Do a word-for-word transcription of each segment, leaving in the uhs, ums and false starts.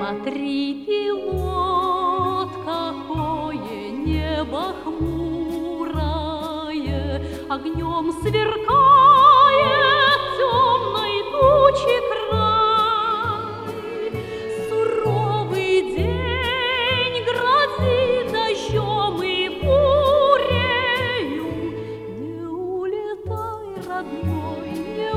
Смотри, пилот, какое небо хмурое, огнем сверкает темной тучи край. Суровый день грозит дождем и бурею. Не улетай, родной, не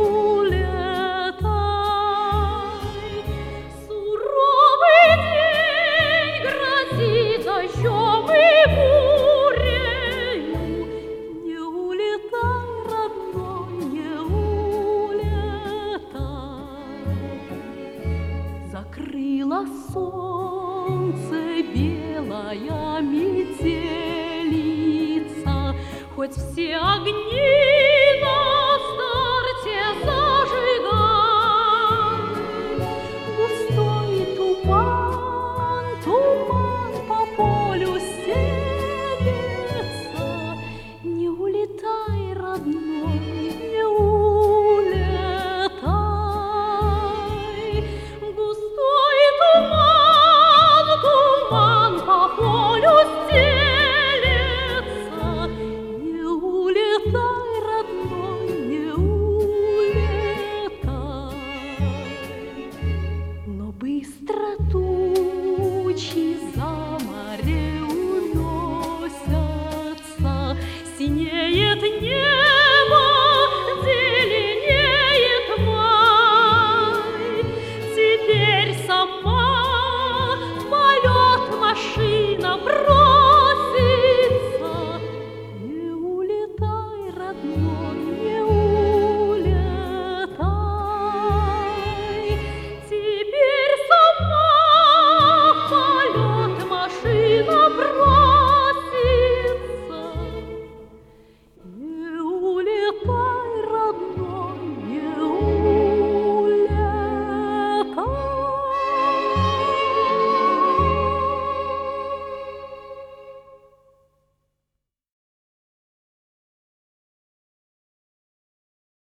улетай. Суровый день грозит дождем и бурею. Не улетай, родной, не улетай. Закрыло солнце белая метелица, хоть все огни